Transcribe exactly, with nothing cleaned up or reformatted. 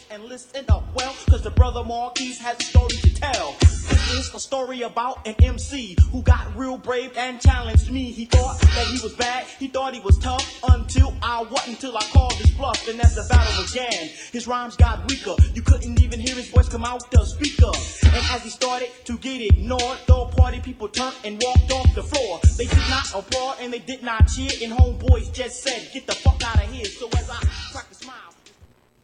and listen up well, cause the brother Marquise has a story to tell. This is a story about an M C who got real brave and challenged me. He thought that he was bad, he thought he was tough, until I wasn't, until I called his bluff, and as the battle began, his rhymes got weaker. You couldn't even hear his voice come out the speaker. And as he started to get ignored, the party people turned and walked off the floor. They did not applaud and they did not cheer, and homeboys just said, get the fuck out of here. So as I cracked a smile,